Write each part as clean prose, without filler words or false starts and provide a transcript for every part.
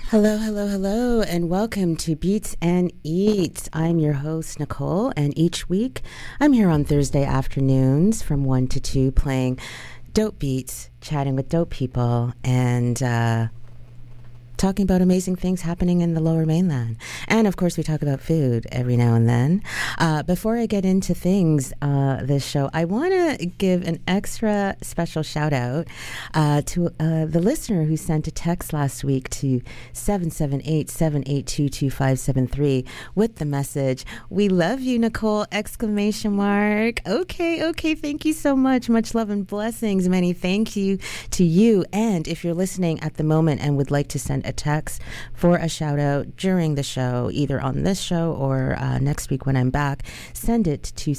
Hello, hello, hello, and welcome to Beats and Eats. I'm your host, Nicole, and each week I'm here on Thursday afternoons from 1 to 2 playing dope beats, chatting with dope people, and talking about amazing things happening in the Lower Mainland. And of course, we talk about food every now and then. Before I get into things this show, I want to give an extra special shout out to the listener who sent a text last week to 778-782-2573 with the message, "We love you, Nicole!" ! Okay, thank you so much. Much love and blessings. Many thank you to you. And if you're listening at the moment and would like to send a text for a shout out during the show, either on this show or next week when I'm back, send it to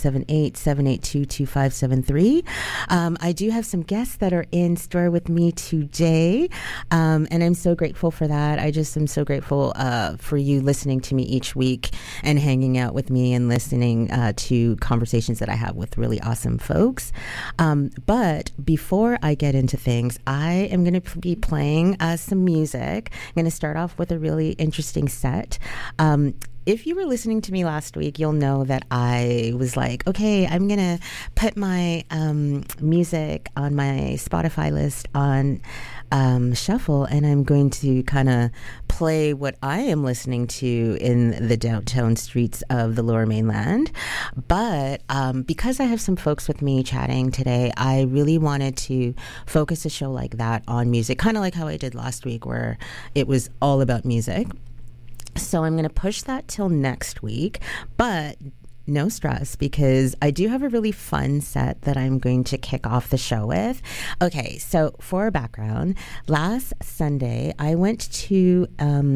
778-782-2573. I do have some guests that are in store with me today, and I'm so grateful for that. I just am so grateful for you listening to me each week and hanging out with me and listening to conversations that I have with really awesome folks. But before I get into things, I am going to be playing some music. I'm going to start off with a really interesting set. If you were listening to me last week, you'll know that I was like, okay, I'm going to put my music on my Spotify list on shuffle, and I'm going to kind of play what I am listening to in the downtown streets of the Lower Mainland. But because I have some folks with me chatting today, I really wanted to focus a show like that on music, kind of like how I did last week where it was all about music. So I'm going to push that till next week, but no stress, because I do have a really fun set that I'm going to kick off the show with. Okay, so for a background, last Sunday I went to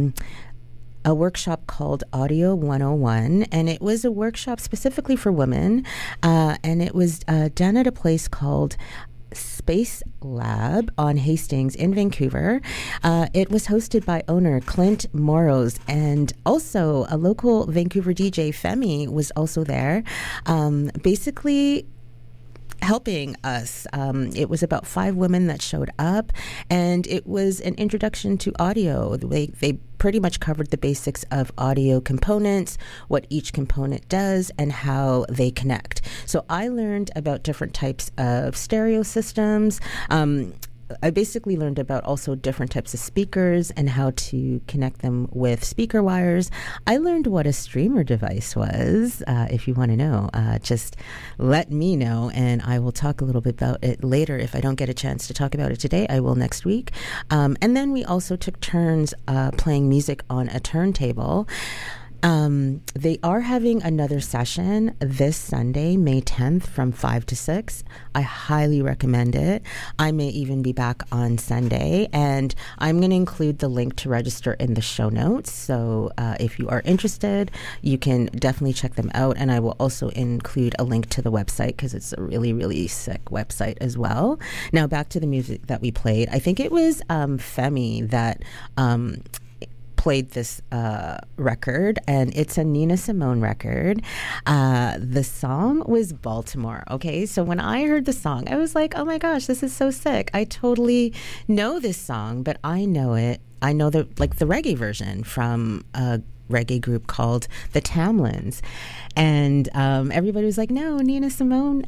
a workshop called Audio 101, and it was a workshop specifically for women, and it was done at a place called Space Lab on Hastings in Vancouver. It was hosted by owner Clint Morrows, and also a local Vancouver DJ, Femi, was also there. Basically helping us. It was about 5 women that showed up, and it was an introduction to audio. They pretty much covered the basics of audio components, what each component does, and how they connect. So I learned about different types of stereo systems. I basically learned about also different types of speakers and how to connect them with speaker wires. I learned what a streamer device was. If you want to know, just let me know, and I will talk a little bit about it later. If I don't get a chance to talk about it today, I will next week. And then we also took turns playing music on a turntable. They are having another session this Sunday, May 10th from 5 to 6. I highly recommend it. I may even be back on Sunday, and I'm going to include the link to register in the show notes. So if you are interested, you can definitely check them out. And I will also include a link to the website, because it's a really, really sick website as well. Now back to the music that we played. I think it was Femi that played this record, and it's a Nina Simone record. The song was Baltimore. Okay, so when I heard the song, I was like, oh my gosh, this is so sick. I totally know this song, but I know the reggae version from a reggae group called the Tamlins. And everybody was like, no, Nina Simone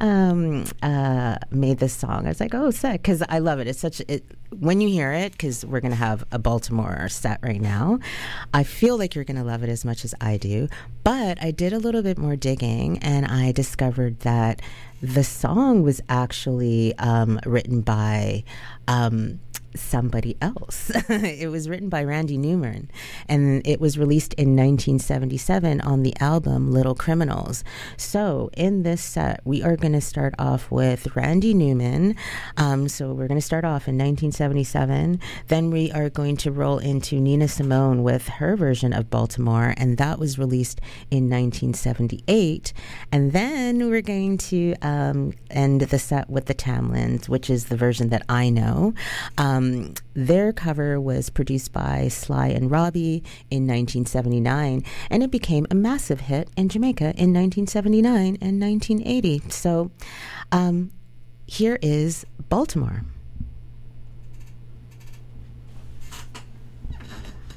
made this song. I was like, oh, sick, because I love it. When you hear it, because we're going to have a Baltimore set right now, I feel like you're going to love it as much as I do. But I did a little bit more digging, and I discovered that the song was actually written by somebody else. It was written by Randy Newman, and it was released in 1977 on the album Little Criminals. So in this set, we are going to start off with Randy Newman. So we're going to start off in 1977. Then we are going to roll into Nina Simone with her version of Baltimore, and that was released in 1978. And then we're going to end the set with the Tamlins, which is the version that I know. Their cover was produced by Sly and Robbie in 1979, and it became a massive hit in Jamaica in 1979 and 1980. So here is Baltimore.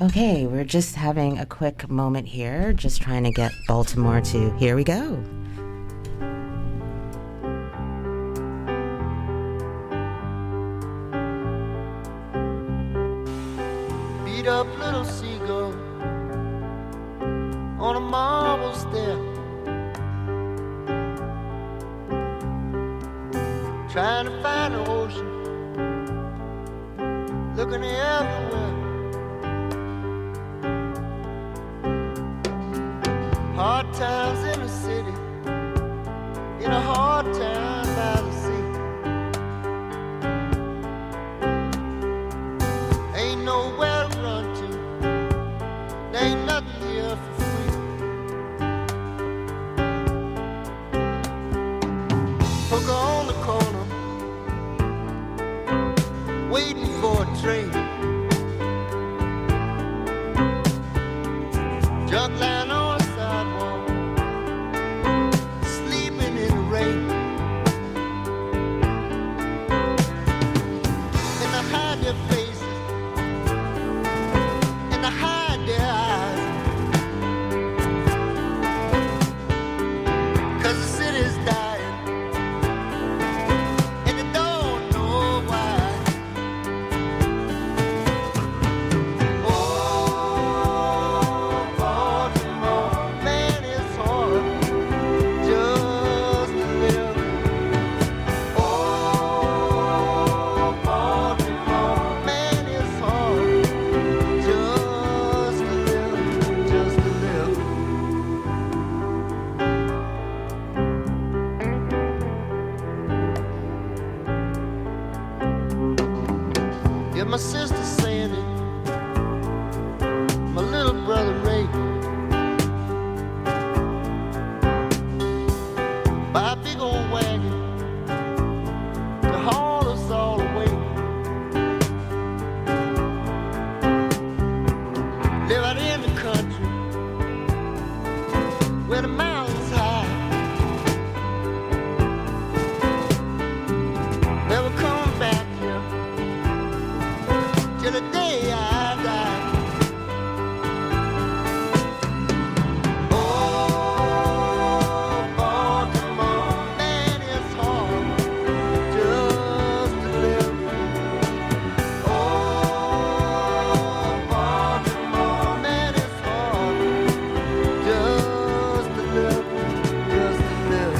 Okay, we're just having a quick moment here, just trying to get Baltimore to here we go. Beat up little seagull on a marble stair, trying to find the ocean, looking everywhere. Hard times in the city, in a hard time by the sea. Ain't nowhere to run to, there ain't nothing here for free. Hooker on the corner, waiting for a train. Junk line on the sidewalk, sleeping in the rain. And they hide their faces, and they hide their eyes, 'cause the city's dying, and they don't know why. Oh, Baltimore, man, it's hard just to live. Oh, Baltimore, man, it's hard just to live, just to live. Yeah, my sister Sandy, my little brother Ray, buy a big old wagon to haul us all away. Live out in the country where the mountains high. Never coming back here till the day I die. Oh, Baltimore, man, it's hard just to live. Oh, Baltimore, man, it's hard just to live, just to live.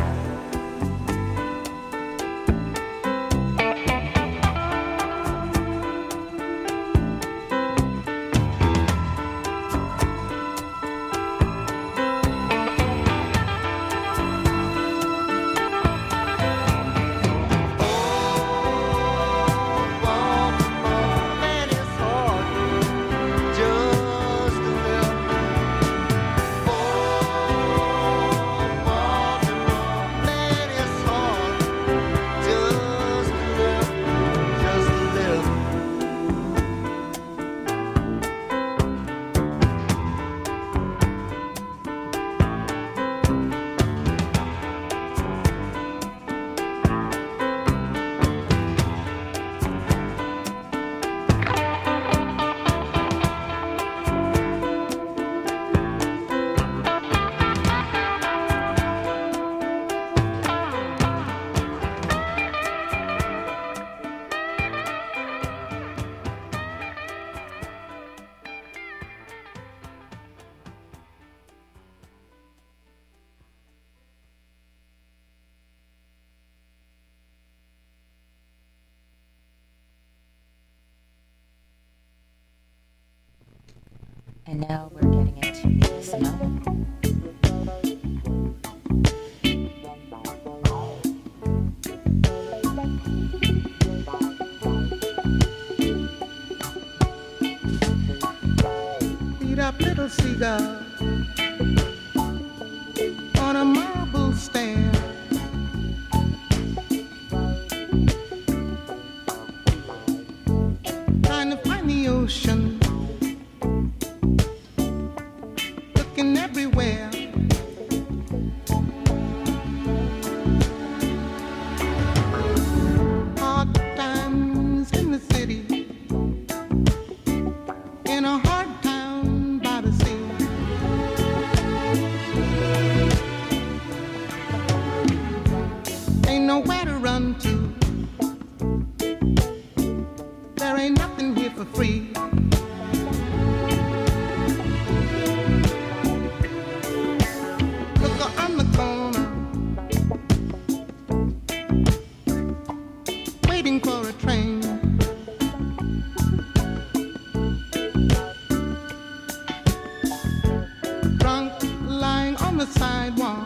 Baltimore, man, it's hard just to live. Oh, Baltimore, man, it's hard just to live, just to live. And now we're getting into the Sonoma. Beat up little seagull on a marble stair, trying to find the ocean, looking everywhere. Hard times in the city, in a hard time for free. Look on the corner, waiting for a train. Drunk, lying on the sidewalk,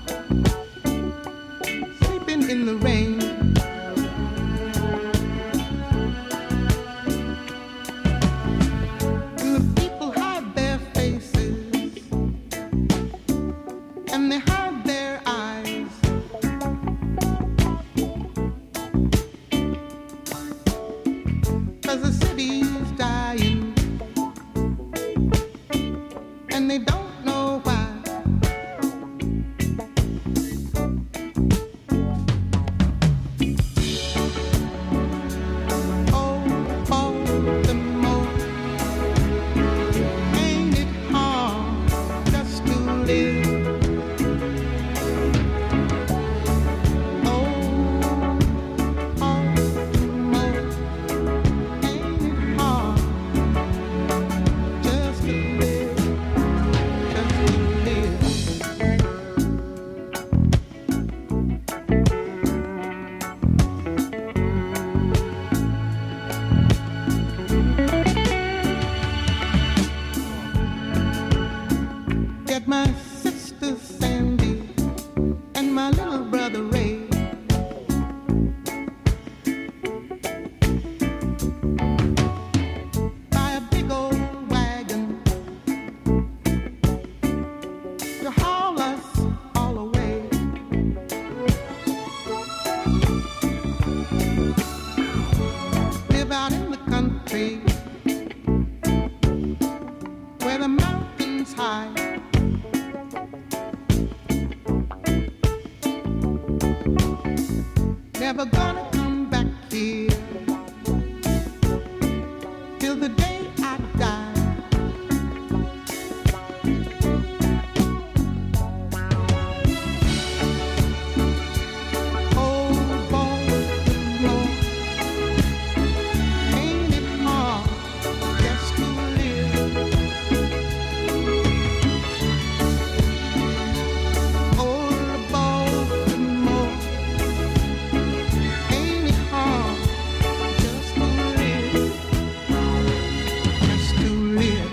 sleeping in the rain. And the people hide their faces, and they hide their eyes. 'Cause the city's dying, and they don't know why. Oh, Baltimore, ain't it hard just to live? Oh, Baltimore, ain't it hard just to live, just to live? Get my sister Sandy and my little brother Ray. Buy a big old wagon to haul us all away. Live out in the country where the mountains high. Never gonna come back here till the day I die. Oh, Baltimore, ain't it hard just to live? Oh, Baltimore, ain't it hard just to live? Just to live.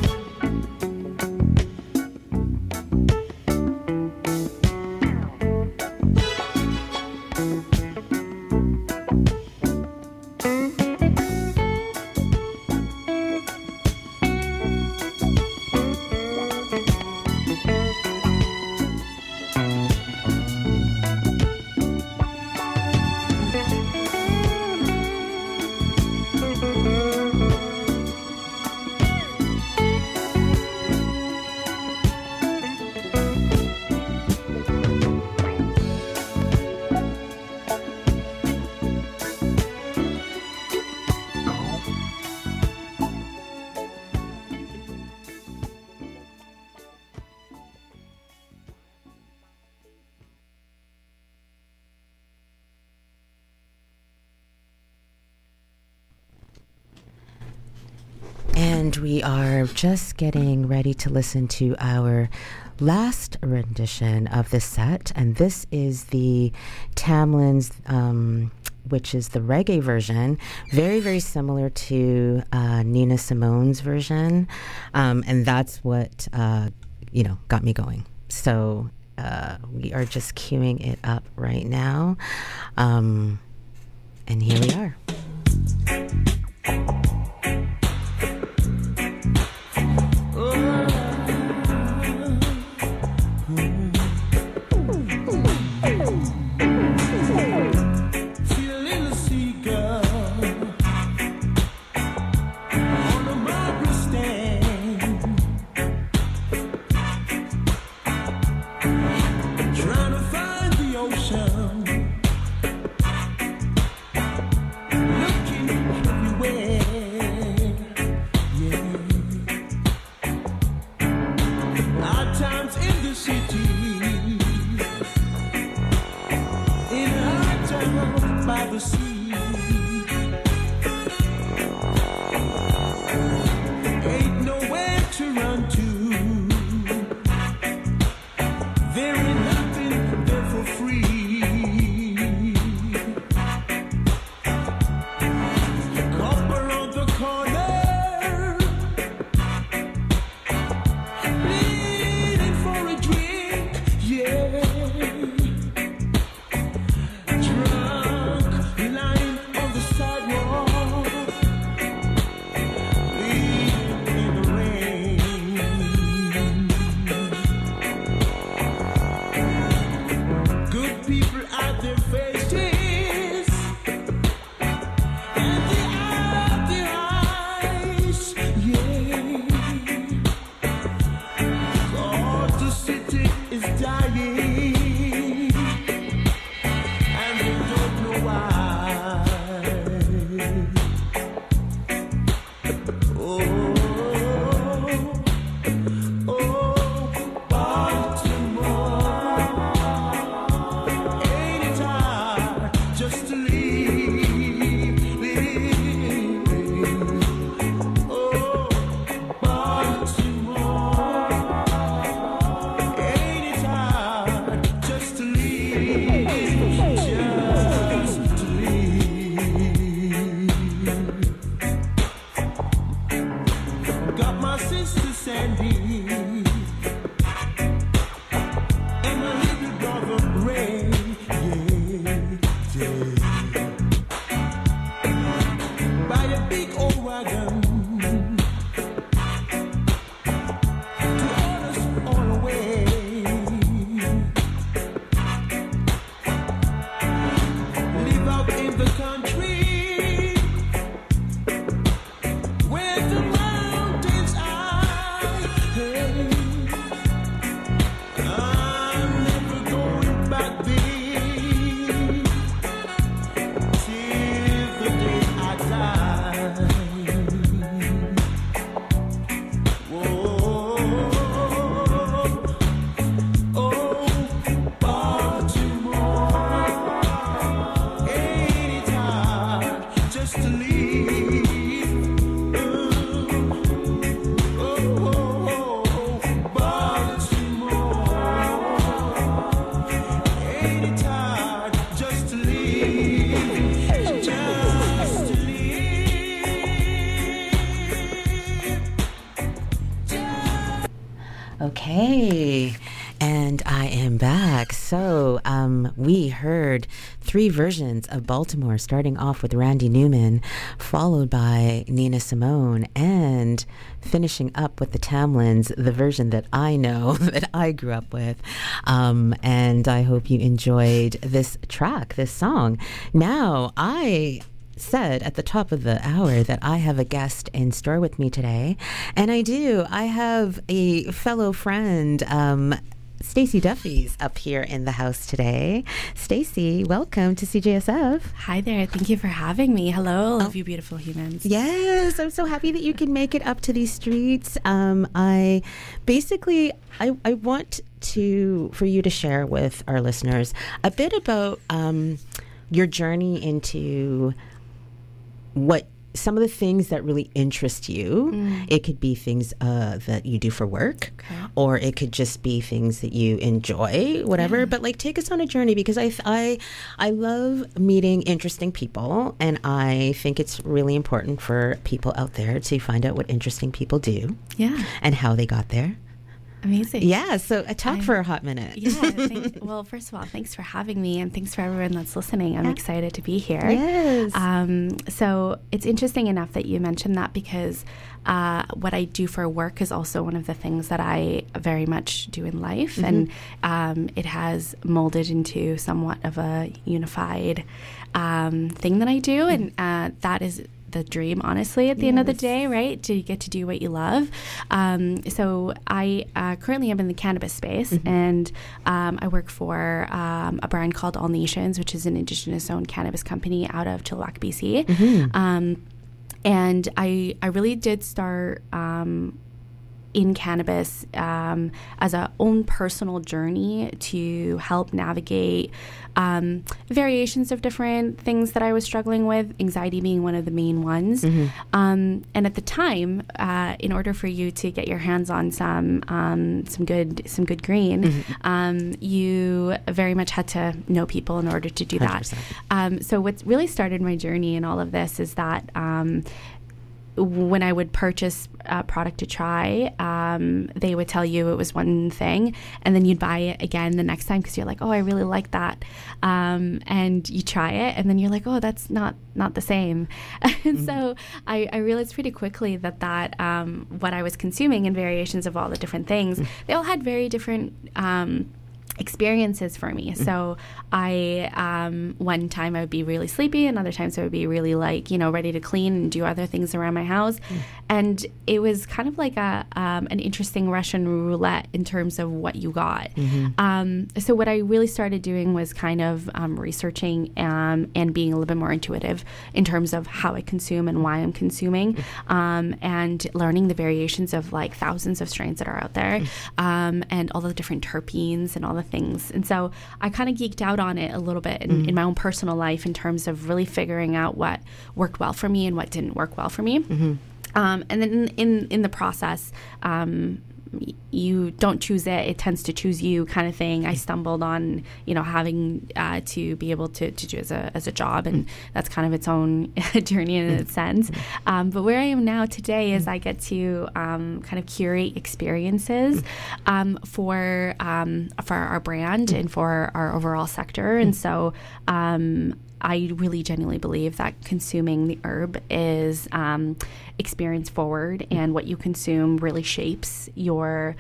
And we are just getting ready to listen to our last rendition of the set. And this is the Tamlin's, which is the reggae version. Very, very similar to Nina Simone's version. And that's what, got me going. So we are just queuing it up right now. And here we are. Trying to find the ocean. Okay, and I am back. So we heard 3 versions of Baltimore, starting off with Randy Newman, followed by Nina Simone, and finishing up with the Tamlins, the version that I know, that I grew up with. And I hope you enjoyed this track, this song. Now, I said at the top of the hour that I have a guest in store with me today, and I do. I have a fellow friend, Stacey Duffy's up here in the house today. Stacey, welcome to CJSF. Hi there. Thank you for having me. Hello, all of you beautiful humans. Yes, I'm so happy that you can make it up to these streets. I want for you to share with our listeners a bit about your journey into what some of the things that really interest you. It could be things that you do for work, or it could just be things that you enjoy, whatever. Yeah. But like, take us on a journey, because I love meeting interesting people, and I think it's really important for people out there to find out what interesting people do, and how they got there. Amazing. Yeah, so talk for a hot minute. Yeah, well, first of all, thanks for having me, and thanks for everyone that's listening. I'm excited to be here. Yes. So it's interesting enough that you mentioned that, because what I do for work is also one of the things that I very much do in life, and it has molded into somewhat of a unified thing that I do, and that is the dream, honestly, at the end of the day, right? To get to do what you love. So I currently am in the cannabis space, and I work for a brand called All Nations, which is an Indigenous-owned cannabis company out of Chilliwack, BC. And I really did start in cannabis as a own personal journey to help navigate variations of different things that I was struggling with, anxiety being one of the main ones. And at the time, in order for you to get your hands on some good green, you very much had to know people in order to do 100%. That. So what's really started my journey in all of this is that when I would purchase a product to try, they would tell you it was one thing, and then you'd buy it again the next time because you're like, oh, I really like that. And you try it, and then you're like, oh, that's not the same. And so I realized pretty quickly that what I was consuming in variations of all the different things, they all had very different experiences for me. So I one time I would be really sleepy, and other times I would be really like, ready to clean and do other things around my house. And it was kind of like an interesting Russian roulette in terms of what you got. So what I really started doing was kind of researching and being a little bit more intuitive in terms of how I consume and why I'm consuming, and learning the variations of like thousands of strains that are out there, and all the different terpenes and all the things. And so I kind of geeked out on it a little bit in my own personal life in terms of really figuring out what worked well for me and what didn't work well for me. And then in the process, you don't choose it, it tends to choose you kind of thing. I stumbled on, having to be able to do as a job, and that's kind of its own journey in its sense. But where I am now today is I get to kind of curate experiences for our brand and for our overall sector. And so I really genuinely believe that consuming the herb is experience forward, and what you consume really shapes your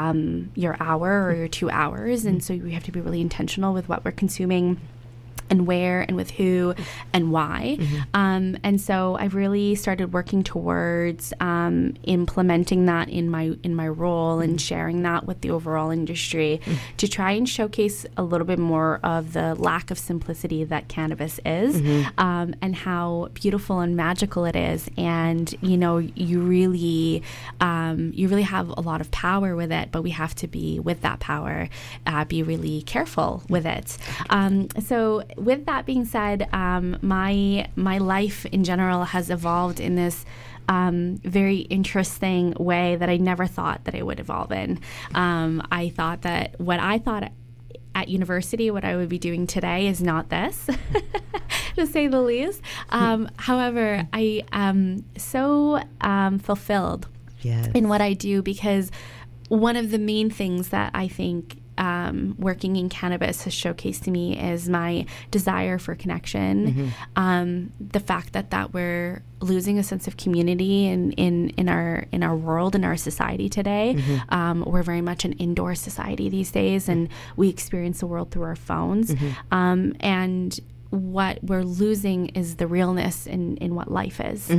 hour or your 2 hours. And so we have to be really intentional with what we're consuming, and where and with who and why. And so I've really started working towards implementing that in my role and sharing that with the overall industry to try and showcase a little bit more of the lack of simplicity that cannabis is, and how beautiful and magical it is. And you really have a lot of power with it, but we have to be with that power, be really careful with it. So with that being said, my life in general has evolved in this very interesting way that I never thought that I would evolve in. I thought that what I thought at university, what I would be doing today is not this, to say the least. However, I am so fulfilled in what I do, because one of the main things that I think working in cannabis has showcased to me is my desire for connection. The fact that we're losing a sense of community in our world, in our society today. We're very much an indoor society these days, and we experience the world through our phones. And what we're losing is the realness in what life is.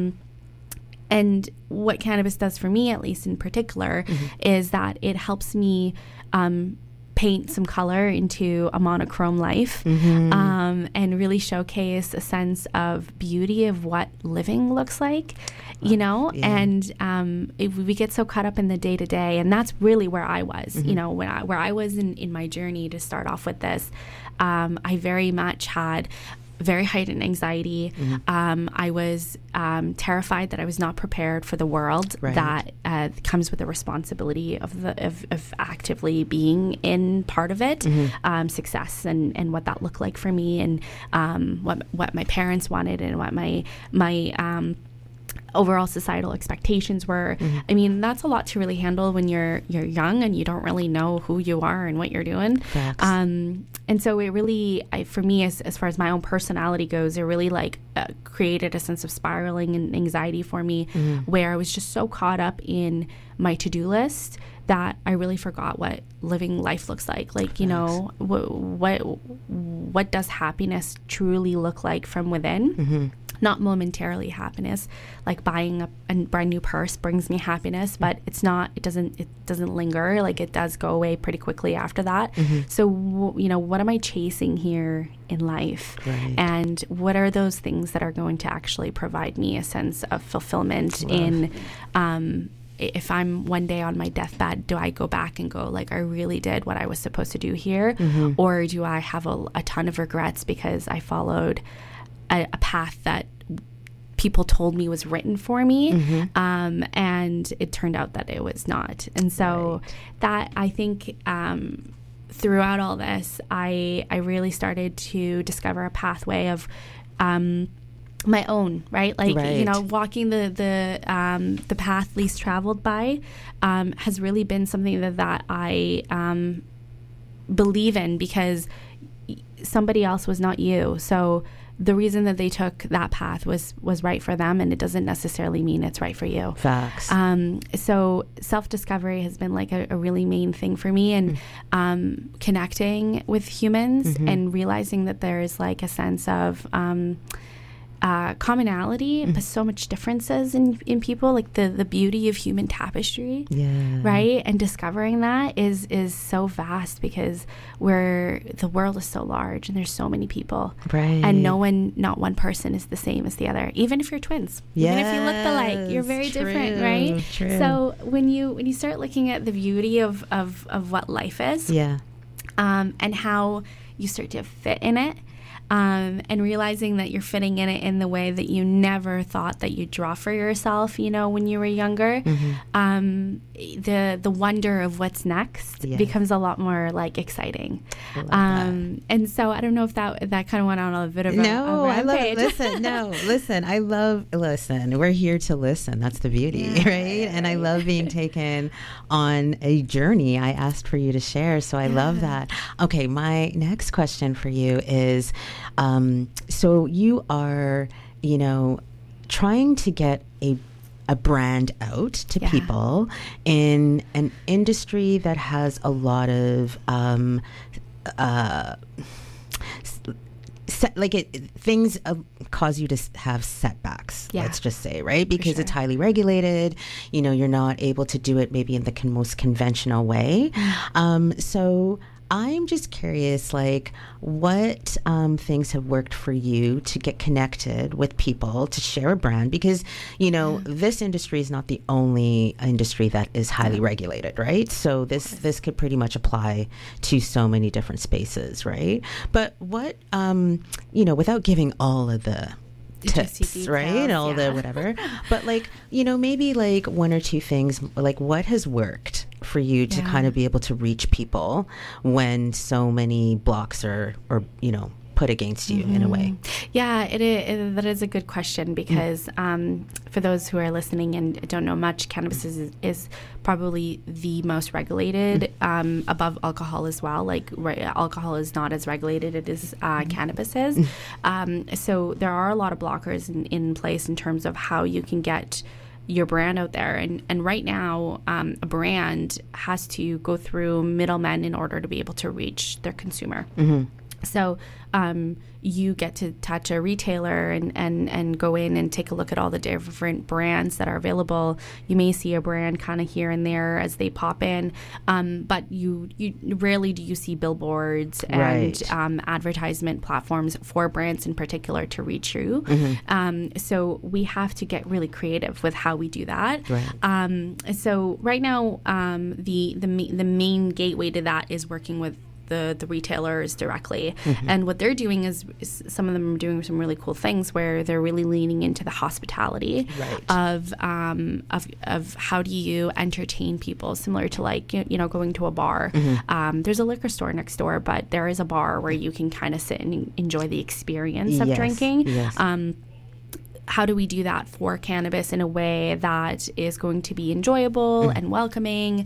And what cannabis does for me, at least in particular, is that it helps me paint some color into a monochrome life, and really showcase a sense of beauty of what living looks like, and if we get so caught up in the day-to-day, and that's really where I was, where I was in my journey to start off with this. I very much had very heightened anxiety. I was terrified that I was not prepared for the world that comes with the responsibility of actively being in part of it, success and what that looked like for me, and what my parents wanted, and what my overall societal expectations were. I mean, that's a lot to really handle when you're young and you don't really know who you are and what you're doing. And so it really, for me, as far as my own personality goes, it really created a sense of spiraling and anxiety for me, where I was just so caught up in my to-do list that I really forgot what living life looks like. What does happiness truly look like from within? Not momentarily happiness, like buying a brand new purse brings me happiness, but it doesn't linger. It does go away pretty quickly after that. So, what am I chasing here in life? And what are those things that are going to actually provide me a sense of fulfillment in, if I'm one day on my deathbed, do I go back and go I really did what I was supposed to do here? Or do I have a ton of regrets because I followed a path that people told me was written for me, and it turned out that it was not. And so that, I think, throughout all this, I really started to discover a pathway of my own, walking the path least traveled by has really been something that I believe in, because somebody else was not you. So the reason that they took that path was right for them, and it doesn't necessarily mean it's right for you. Facts. So self-discovery has been like a really main thing for me, and connecting with humans and realizing that there is like a sense of commonality, but so much differences in people, like the beauty of human tapestry, right? And discovering that is so vast, because the world is so large and there's so many people, right? And not one person is the same as the other, even if you're twins. Even if you look alike, you're very different, right? True. So when you start looking at the beauty of what life is, and how you start to fit in it, and realizing that you're fitting in it in the way that you never thought that you'd draw for yourself, when you were younger, the wonder of what's next becomes a lot more like exciting. And so I don't know if that kind of went on a bit of a I love it. Listen, listen, we're here to listen. That's the beauty, right? And I love being taken on a journey. I asked for you to share, so I love that. Okay, my next question for you is, so you are, trying to get a brand out to people in an industry that has a lot of things cause you to have setbacks, let's just say, right? Because it's highly regulated. You're not able to do it maybe in the most conventional way. So I'm just curious, like, what things have worked for you to get connected with people, to share a brand? Because, this industry is not the only industry that is highly regulated, right? So this could pretty much apply to so many different spaces, right? But what, without giving all of the tips, right? And all the whatever. But maybe one or two things, what has worked for you to kind of be able to reach people when so many blocks are put against you in a way? Yeah, that is a good question, because for those who are listening and don't know much, cannabis is probably the most regulated, above alcohol as well. Alcohol is not as regulated as cannabis is. So there are a lot of blockers in place in terms of how you can get your brand out there. And right now, a brand has to go through middlemen in order to be able to reach their consumer. So you get to touch a retailer and go in and take a look at all the different brands that are available. You may see a brand kind of here and there as they pop in, but you rarely do you see billboards and advertisement platforms for brands in particular to reach you. So we have to get really creative with how we do that. So right now, the main gateway to that is working with the retailers directly. And what they're doing is some of them are doing some really cool things where they're really leaning into the hospitality of how do you entertain people, similar to going to a bar. There's a liquor store next door, but there is a bar where you can kind of sit and enjoy the experience of drinking. How do we do that for cannabis in a way that is going to be enjoyable and welcoming,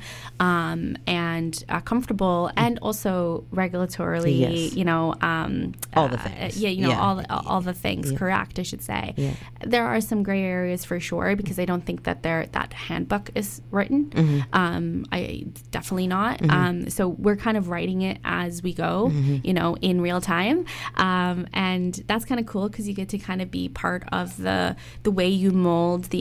and comfortable, and also regulatorily, all the things. all the things. Correct, I should say. There are some gray areas for sure, because I don't think that that handbook is written. I definitely not. So we're kind of writing it as we go, in real time, and that's kind of cool, because you get to kind of be part of the way you mold the